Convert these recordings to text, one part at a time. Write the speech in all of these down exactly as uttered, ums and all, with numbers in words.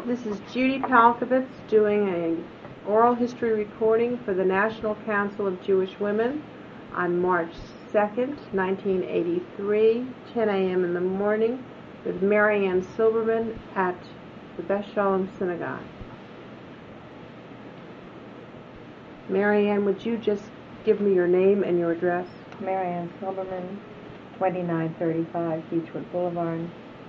This is Judy Palkovitz doing an oral history recording for the National Council of Jewish Women on March second, nineteen eighty-three, ten a.m. in the morning, with Mary Ann Silberman at the Beth Shalom Synagogue. Mary Ann, would you just give me your name and your address? Mary Ann Silberman, twenty-nine thirty-five Beechwood Boulevard.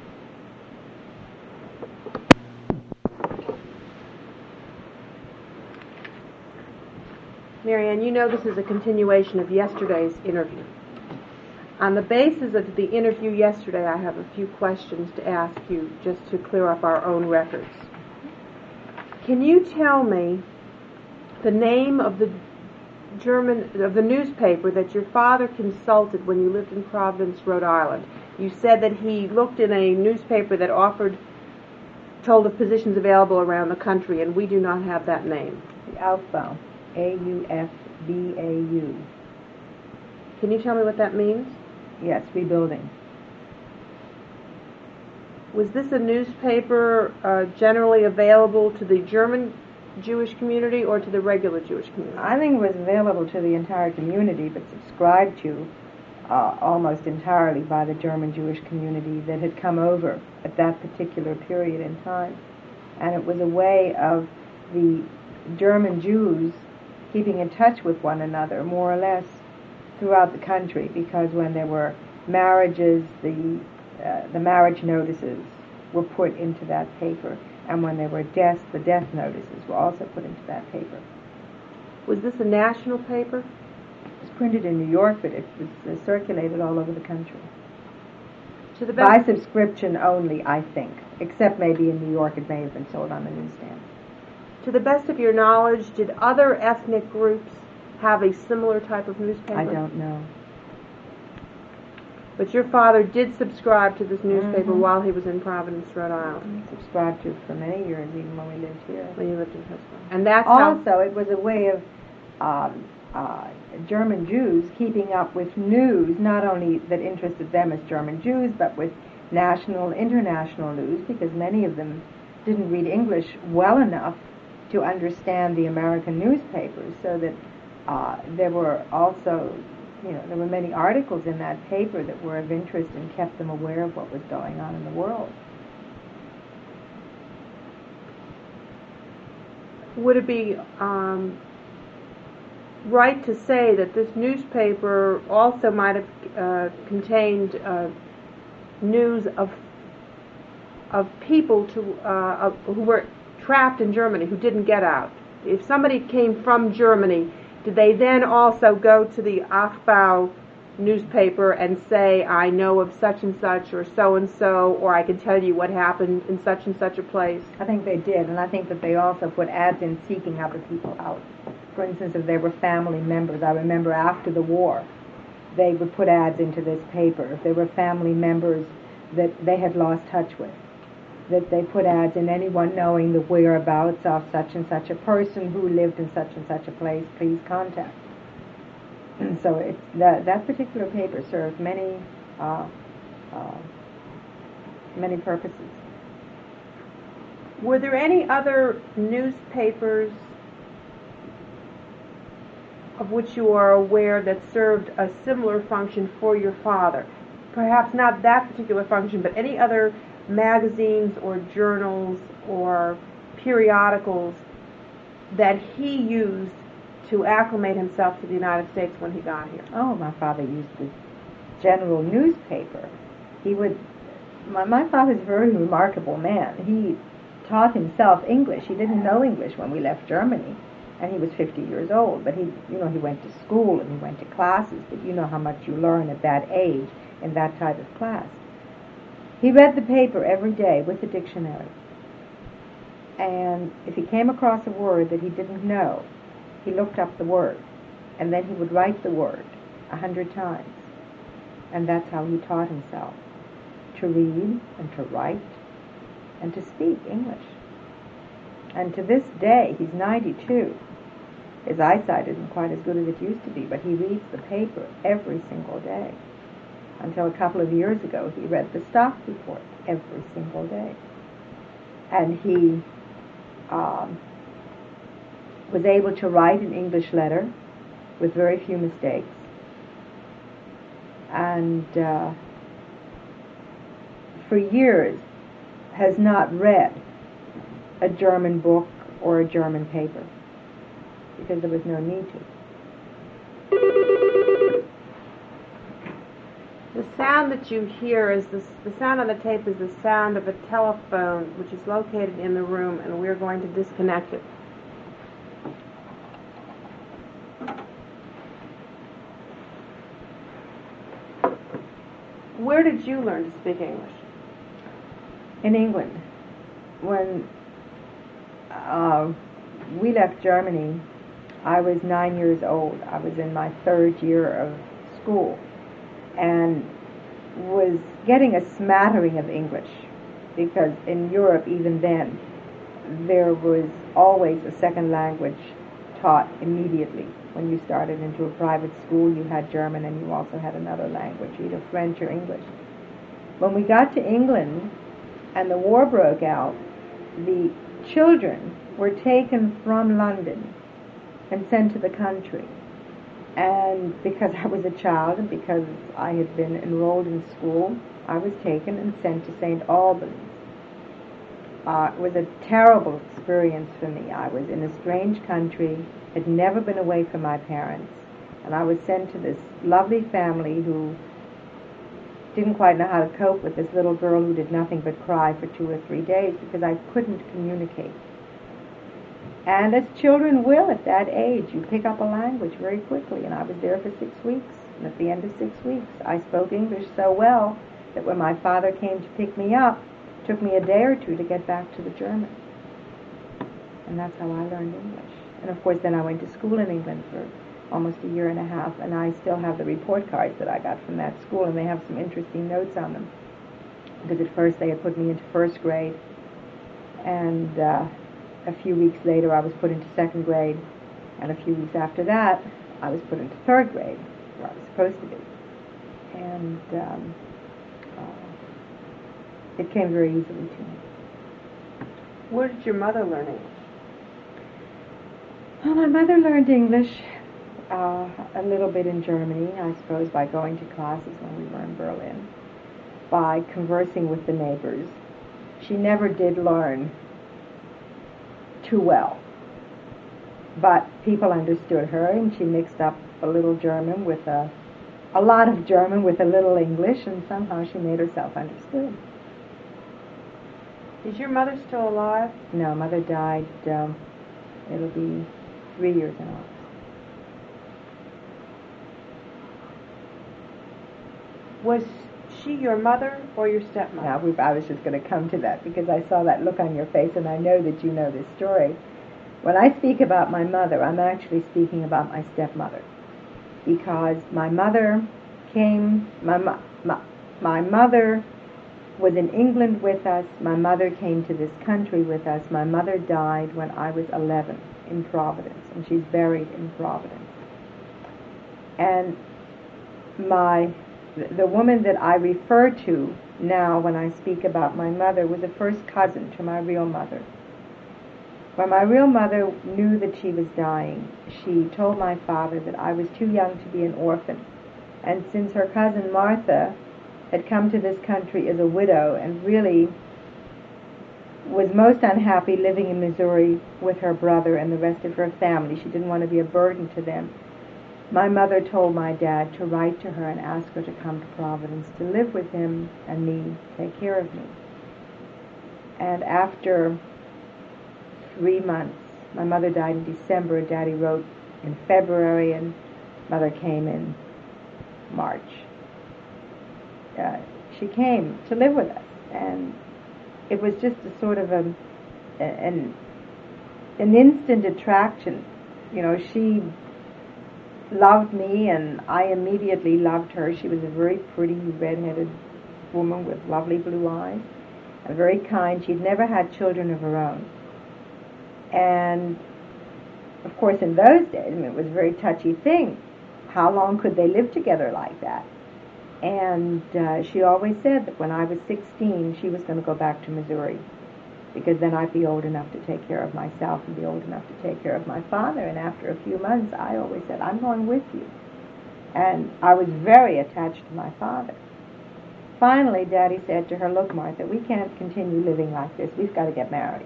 Mary Ann, you know this is a continuation of yesterday's interview. On the basis of the interview yesterday, I have a few questions to ask you just to clear up our own records. Can you tell me the name of the German of the newspaper that your father consulted when you lived in Providence, Rhode Island? You said that he looked in a newspaper that offered, told of positions available around the country, and we do not have that name. The Aufbau. A U F B A U. Can you tell me what that means? Yes, rebuilding. Was this a newspaper uh, generally available to the German Jewish community or to the regular Jewish community? I think it was available to the entire community, but subscribed to uh, almost entirely by the German Jewish community that had come over at that particular period in time. And it was a way of the German Jews keeping in touch with one another, more or less, throughout the country, because when there were marriages, the uh, the marriage notices were put into that paper, and when there were deaths, the death notices were also put into that paper. Was this a national paper? It was printed in New York, but it was uh, circulated all over the country. To the By best subscription only, I think, except maybe in New York it may have been sold on the newsstand. To the best of your knowledge, did other ethnic groups have a similar type of newspaper? I don't know. But your father did subscribe to this newspaper Mm-hmm. while he was in Providence, Rhode Island. I subscribed to it for many years, even when we lived here. When you lived in Pittsburgh. And that's Also, how... it was a way of um, uh, German Jews keeping up with news, not only that interested them as German Jews, but with national, international news, because many of them didn't read English well enough to understand the American newspapers, so that uh, there were also, you know, there were many articles in that paper that were of interest and kept them aware of what was going on in the world. Would it be um, right to say that this newspaper also might have uh, contained uh, news of of people to uh, of, who were trapped in Germany, who didn't get out? If somebody came from Germany, did they then also go to the Aufbau newspaper and say, I know of such and such or so and so, or I can tell you what happened in such and such a place? I think they did, and I think that they also put ads in seeking other people out. For instance, if they were family members, I remember after the war, they would put ads into this paper. If they were family members that they had lost touch with, that they put ads in, anyone knowing the whereabouts of such and such a person who lived in such and such a place, please contact. And so it, that, that particular paper served many, uh, uh, many purposes. Were there any other newspapers of which you are aware that served a similar function for your father? Perhaps not that particular function, but any other magazines or journals or periodicals that he used to acclimate himself to the United States when he got here? Oh, my father used the general newspaper. He would, my, my father's a very remarkable man. He taught himself English. He didn't know English when we left Germany, and he was fifty years old, but he, you know, he went to school and he went to classes, but you know how much you learn at that age in that type of class. He read the paper every day with the dictionary. And if he came across a word that he didn't know, he looked up the word. And then he would write the word a hundred times. And that's how he taught himself to read and to write and to speak English. And to this day, he's ninety-two. His eyesight isn't quite as good as it used to be, but he reads the paper every single day. Until a couple of years ago, he read the stock report every single day. and he um, was able to write an English letter with very few mistakes, and uh, for years has not read a German book or a German paper because there was no need to. The sound that you hear is the, the sound on the tape is the sound of a telephone which is located in the room, and we're going to disconnect it. Where did you learn to speak English? In England. When uh, we left Germany, I was nine years old. I was in my third year of school and was getting a smattering of English, because in Europe even then there was always a second language taught immediately. When you started into a private school, you had German and you also had another language, either French or English. When we got to England and the war broke out, the children were taken from London and sent to the country. And because I was a child and because I had been enrolled in school, I was taken and sent to Saint Albans. Uh, it was a terrible experience for me. I was in a strange country, had never been away from my parents, and I was sent to this lovely family who didn't quite know how to cope with this little girl who did nothing but cry for two or three days because I couldn't communicate. And as children will at that age, you pick up a language very quickly, and I was there for six weeks. And at the end of six weeks, I spoke English so well that when my father came to pick me up, it took me a day or two to get back to the German. And that's how I learned English. And of course, then I went to school in England for almost a year and a half, and I still have the report cards that I got from that school, and they have some interesting notes on them. Because at first they had put me into first grade, and uh, a few weeks later I was put into second grade, and a few weeks after that I was put into third grade, where I was supposed to be. And um, uh, it came very easily to me. Where did your mother learn English? Well, my mother learned English uh, a little bit in Germany, I suppose, by going to classes when we were in Berlin, by conversing with the neighbors. She never did learn too well, but people understood her, and she mixed up a little German with a, a lot of German with a little English, and somehow she made herself understood. Is your mother still alive? No, mother died, um, it'll be three years in August. Was she your mother or your stepmother? Now, we, I was just going to come to that because I saw that look on your face, and I know that you know this story. When I speak about my mother, I'm actually speaking about my stepmother, because my mother came, my, my, my mother was in England with us, my mother came to this country with us, my mother died when I was eleven in Providence, and she's buried in Providence. And my the woman that I refer to now when I speak about my mother was a first cousin to my real mother. When my real mother knew that she was dying, she told my father that I was too young to be an orphan. And since her cousin Martha had come to this country as a widow and really was most unhappy living in Missouri with her brother and the rest of her family, she didn't want to be a burden to them. My mother told my dad to write to her and ask her to come to Providence to live with him and me, take care of me. And after three months, my mother died in December, Daddy wrote in February, and Mother came in March. Uh, she came to live with us, and it was just a sort of a, an, an instant attraction. You know, she loved me, and I immediately loved her. She was a very pretty, red-headed woman with lovely blue eyes, and very kind. She'd never had children of her own. And, of course, in those days, I mean, it was a very touchy thing. How long could they live together like that? And uh, she always said that when I was sixteen, she was going to go back to Missouri. because then I'd be old enough to take care of myself and be old enough to take care of my father. And after a few months, I always said, I'm going with you. And I was very attached to my father. Finally, Daddy said to her, look, Martha, we can't continue living like this. We've got to get married.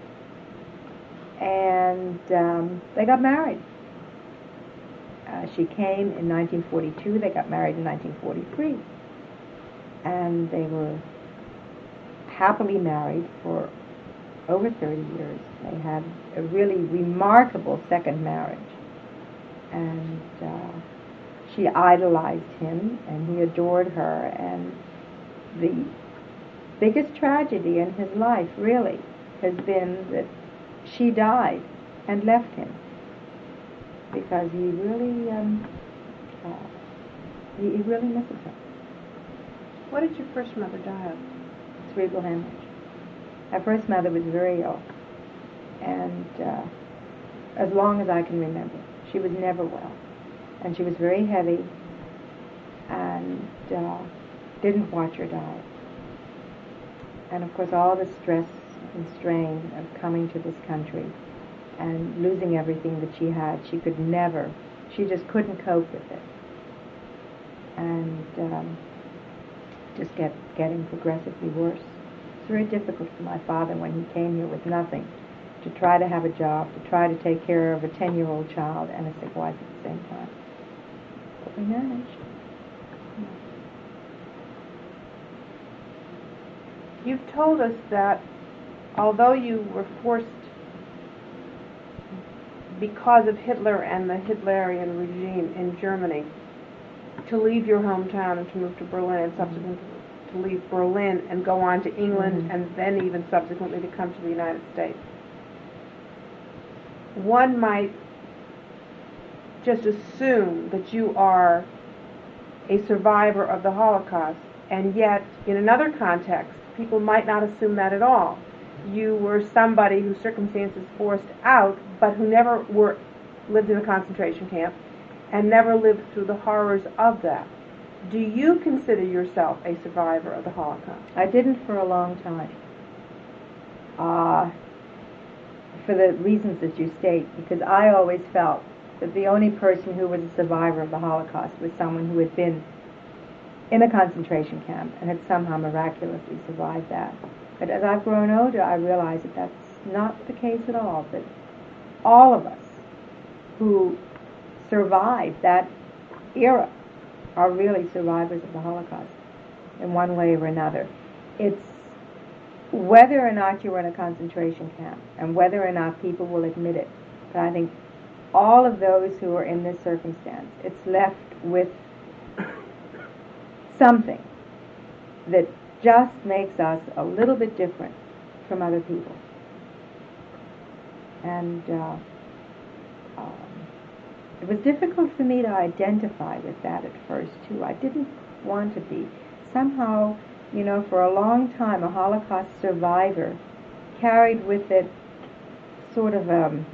And um, they got married. Uh, she came in nineteen forty-two. They got married in nineteen forty-three. And they were happily married for over thirty years. They had a really remarkable second marriage. And uh, she idolized him, and he adored her. And the biggest tragedy in his life, really, has been that she died and left him, because he really, um, uh, he, he really misses her. What did your first mother die of? Cerebral hemorrhage. My first mother was very ill, and uh, as long as I can remember, she was never well, and she was very heavy, and uh, didn't watch her diet. And of course, all the stress and strain of coming to this country and losing everything that she had, she could never, she just couldn't cope with it. And um, just kept getting progressively worse. It was very difficult for my father when he came here with nothing, to try to have a job, to try to take care of a ten-year-old child and a sick wife at the same time. But we managed. You've told us that although you were forced, because of Hitler and the Hitlerian regime in Germany, to leave your hometown and to move to Berlin, and subsequently to leave Berlin and go on to England, mm-hmm. and then even subsequently to come to the United States. One might just assume that you are a survivor of the Holocaust, and yet, in another context, people might not assume that at all. You were somebody whose circumstances forced out, but who never were lived in a concentration camp and never lived through the horrors of that. Do you consider yourself a survivor of the Holocaust? I didn't for a long time. Uh, for the reasons that you state, because I always felt that the only person who was a survivor of the Holocaust was someone who had been in a concentration camp and had somehow miraculously survived that. But as I've grown older, I realize that that's not the case at all, that all of us who survived that era are really survivors of the Holocaust in one way or another. It's whether or not you were in a concentration camp and whether or not people will admit it. But I think all of those who are in this circumstance, it's left with something that just makes us a little bit different from other people. And uh, um, it was difficult for me to identify with that at first, too. I didn't want to be. Somehow, you know, for a long time, a Holocaust survivor carried with it sort of a,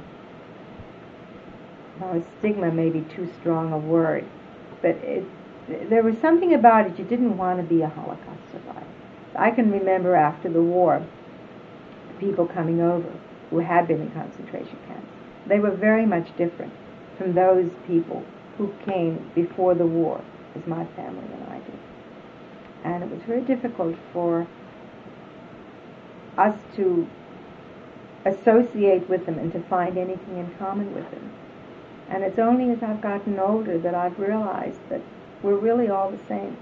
well, a stigma, maybe too strong a word, but it, there was something about it. You didn't want to be a Holocaust survivor. I can remember after the war, people coming over who had been in concentration camps. They were very much different from those people who came before the war, as my family and I did. And it was very difficult for us to associate with them and to find anything in common with them. And it's only as I've gotten older that I've realized that we're really all the same.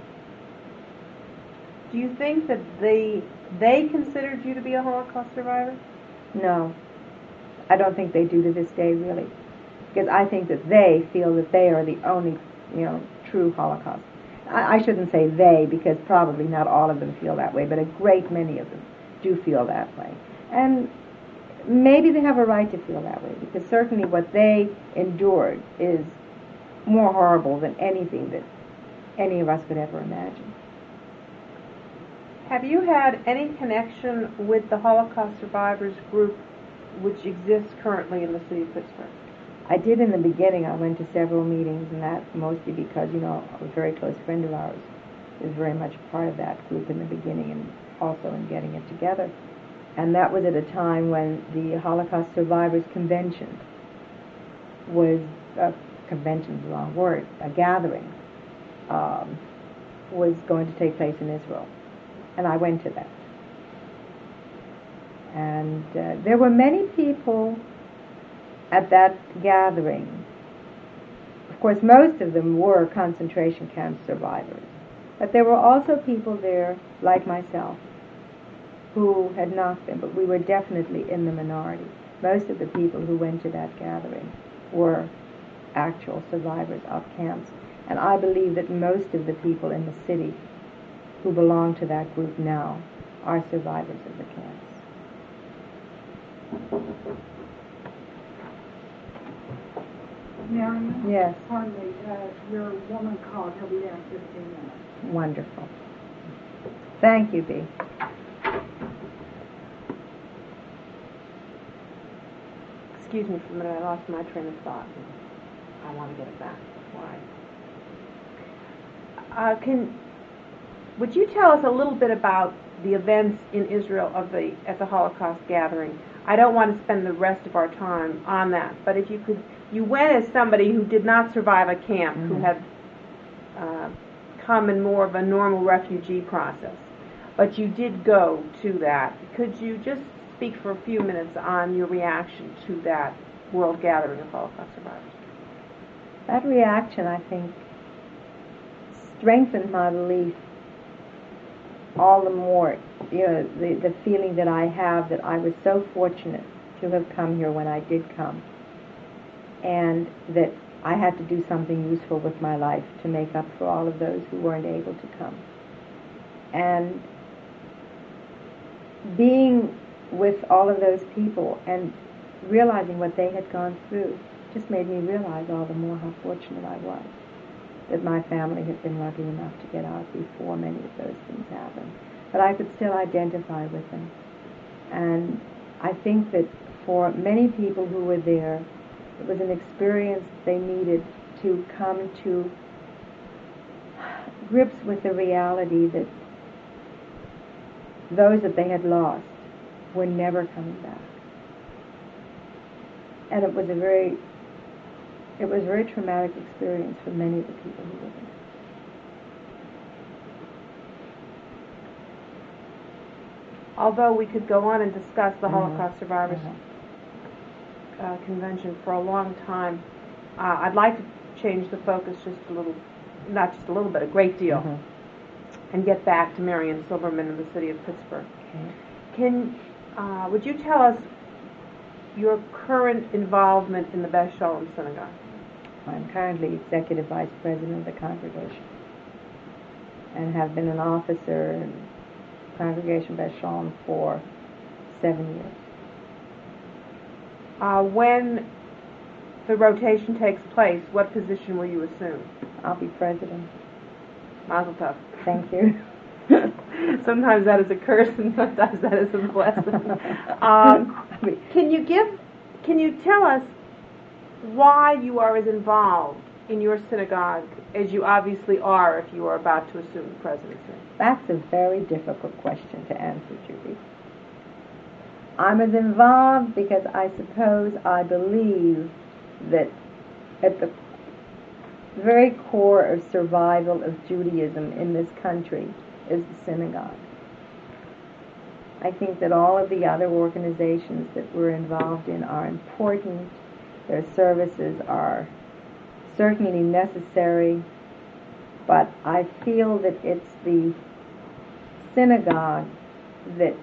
Do you think that they they considered you to be a Holocaust survivor? No. I don't think they do to this day, really. Because I think that they feel that they are the only, you know, true Holocaust. I, I shouldn't say they, because probably not all of them feel that way, but a great many of them do feel that way. And maybe they have a right to feel that way, because certainly what they endured is more horrible than anything that any of us could ever imagine. Have you had any connection with the Holocaust survivors group which exists currently in the city of Pittsburgh? I did in the beginning. I went to several meetings, and that mostly because, you know, a very close friend of ours is very much a part of that group in the beginning and also in getting it together. And that was at a time when the Holocaust Survivors Convention was, a convention is the wrong word, a gathering, um, was going to take place in Israel. And I went to that. And uh, there were many people at that gathering. Of course, most of them were concentration camp survivors. But there were also people there, like myself, who had not been, but we were definitely in the minority. Most of the people who went to that gathering were actual survivors of camps. And I believe that most of the people in the city who belong to that group now are survivors of the camps. Marion? Yes. Pardon me, uh, your woman called. He'll be there in fifteen minutes. Wonderful. Thank you, Bea. Excuse me for a minute, I lost my train of thought. I want to get it back. Why? Uh, can, would you tell us a little bit about the events in Israel of the at the Holocaust gathering? I don't want to spend the rest of our time on that, but if you could, you went as somebody who did not survive a camp, mm-hmm. who had uh, come in more of a normal refugee process, but you did go to that. Could you just speak for a few minutes on your reaction to that world gathering of Holocaust survivors? That reaction, I think, strengthened my belief all the more. You know, the, the feeling that I have that I was so fortunate to have come here when I did come, and that I had to do something useful with my life to make up for all of those who weren't able to come. And being with all of those people and realizing what they had gone through just made me realize all the more how fortunate I was that my family had been lucky enough to get out before many of those things happened. But I could still identify with them. And I think that for many people who were there, it was an experience they needed to come to grips with the reality that those that they had lost were never coming back. And it was a very, it was a very traumatic experience for many of the people who were there. Although we could go on and discuss the Mm-hmm. Holocaust Survivors Mm-hmm. uh, Convention for a long time, uh, I'd like to change the focus just a little, not just a little bit, a great deal, Mm-hmm. and get back to Marion Silverman in the city of Pittsburgh. Okay. Can, uh, would you tell us your current involvement in the Beth Shalom Synagogue? I'm currently Executive Vice President of the congregation and have been an officer in Congregation Beth Shalom for seven years. Uh, when the rotation takes place, what position will you assume? I'll be President. Mazel tov. Thank you. Sometimes that is a curse and sometimes that is a blessing. Um, can you give, can you tell us why you are as involved in your synagogue as you obviously are if you are about to assume the presidency? That's a very difficult question to answer, Judy. I'm as involved because I suppose I believe that at the very core of survival of Judaism in this country is the synagogue. I think that all of the other organizations that we're involved in are important. Their services are certainly necessary, but I feel that it's the synagogue that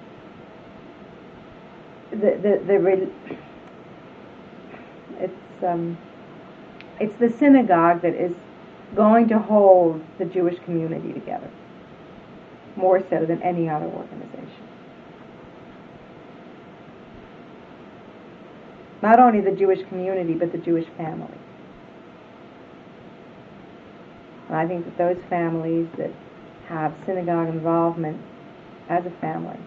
the the, the it's um it's the synagogue that is going to hold the Jewish community together more so than any other organization. Not only the Jewish community, but the Jewish family. And I think that those families that have synagogue involvement as a family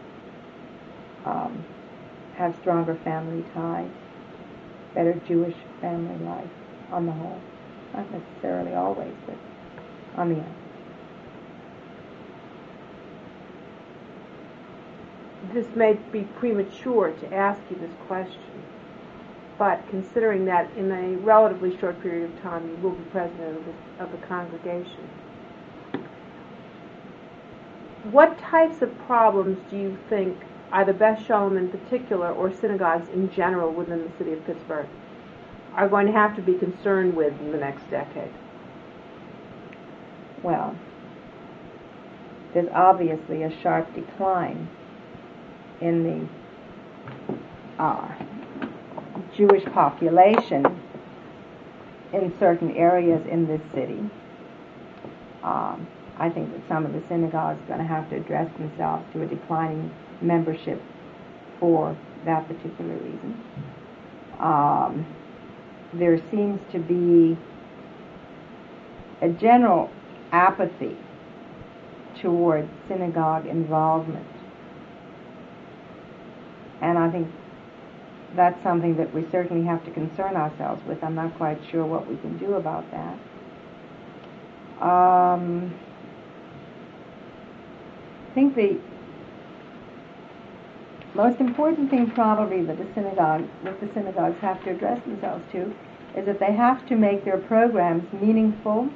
um, have stronger family ties, better Jewish family life on the whole. Not necessarily always, but on the end. this may be premature to ask you this question, but considering that in a relatively short period of time you will be president of the, of the congregation, what types of problems do you think either Beth Shalom in particular or synagogues in general within the city of Pittsburgh are going to have to be concerned with in the next decade? Well, there's obviously a sharp decline in the uh, Jewish population in certain areas in this city. Um, I think that some of the synagogues are going to have to address themselves to a declining membership for that particular reason. Um, there seems to be a general apathy toward synagogue involvement. And I think that's something that we certainly have to concern ourselves with. I'm not quite sure what we can do about that. Um, I think the most important thing probably that the synagogue, that the synagogues have to address themselves to is that they have to make their programs meaningful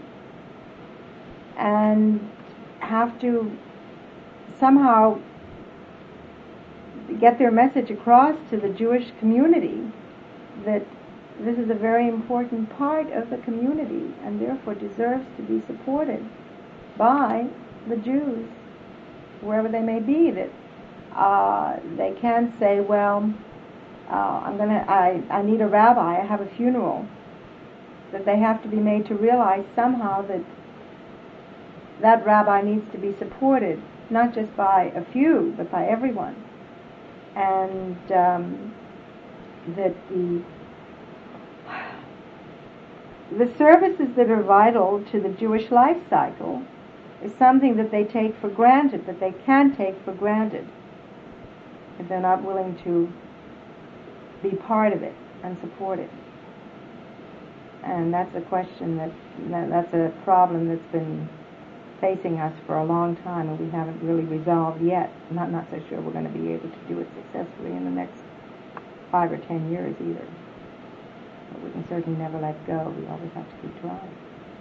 and have to somehow get their message across to the Jewish community that this is a very important part of the community and therefore deserves to be supported by the Jews, wherever they may be. That uh, they can't say, well, uh, I'm gonna, I, I need a rabbi, I have a funeral. That they have to be made to realize somehow that that rabbi needs to be supported, not just by a few, but by everyone. And um, that the the services that are vital to the Jewish life cycle is something that they take for granted, that they can take for granted, if they're not willing to be part of it and support it. And that's a question that, that's a problem that's been facing us for a long time, and we haven't really resolved yet. I'm not, not so sure we're going to be able to do it successfully in the next five or ten years either. But we can certainly never let go. We always have to keep trying.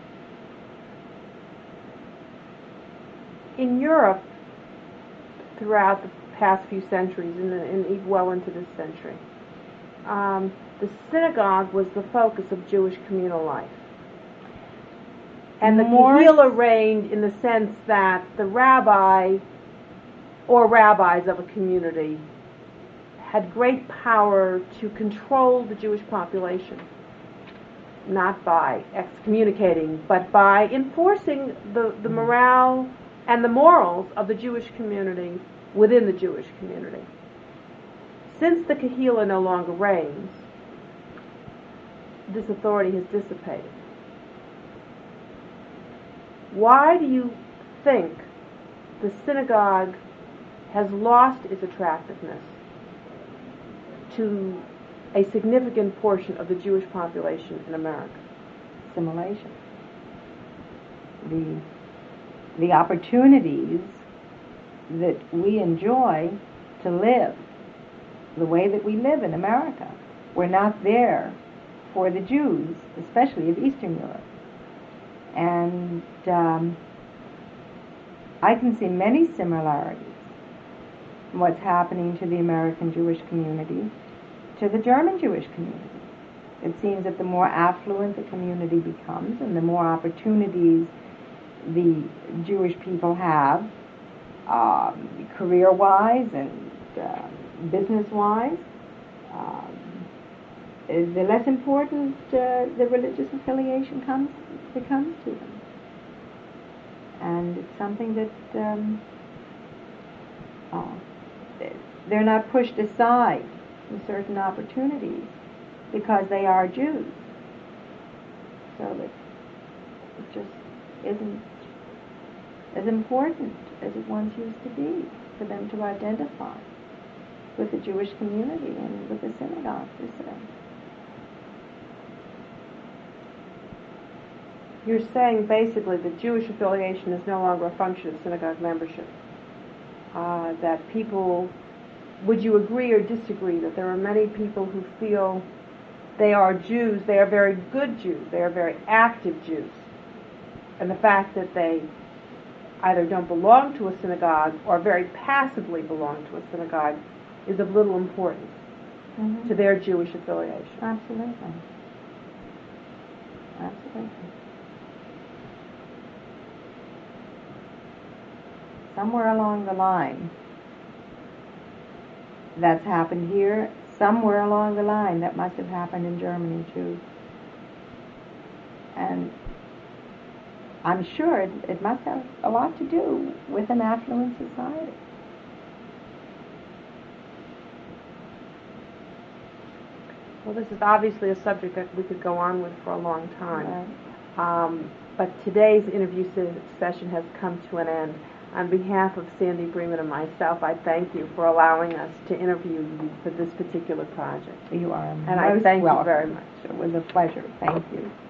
In Europe, throughout the past few centuries, and, and well into this century, um, the synagogue was the focus of Jewish communal life. And the Kehillah reigned in the sense that the rabbi or rabbis of a community had great power to control the Jewish population, not by excommunicating, but by enforcing the, the morale and the morals of the Jewish community within the Jewish community. Since the Kehillah no longer reigns, this authority has dissipated. Why do you think the synagogue has lost its attractiveness to a significant portion of the Jewish population in America? Assimilation. The, the opportunities that we enjoy to live the way that we live in America were not there for the Jews, especially of Eastern Europe. And um, I can see many similarities in what's happening to the American Jewish community to the German Jewish community. It seems that the more affluent the community becomes and the more opportunities the Jewish people have, um, career-wise and uh, business-wise, um, the less important uh, the religious affiliation comes becomes to them. And it's something that um, uh, they're not pushed aside in certain opportunities because they are Jews. So that it just isn't as important as it once used to be for them to identify with the Jewish community and with the synagogue per se. You're saying basically that Jewish affiliation is no longer a function of synagogue membership. Uh, that people would you agree or disagree that there are many people who feel they are Jews, they are very good Jews, they are very active Jews, and the fact that they either don't belong to a synagogue or very passively belong to a synagogue is of little importance Mm-hmm. to their Jewish affiliation? Absolutely. Absolutely. Somewhere along the line, that's happened here. Somewhere along the line, that must have happened in Germany too. And I'm sure it, it must have a lot to do with an affluent society. Well, this is obviously a subject that we could go on with for a long time. Right. Um, but today's interview se- session has come to an end. On behalf of Sandy Bremen and myself, I thank you for allowing us to interview you for this particular project. You are And most I thank welcome. you very much. It was a pleasure. Thank you.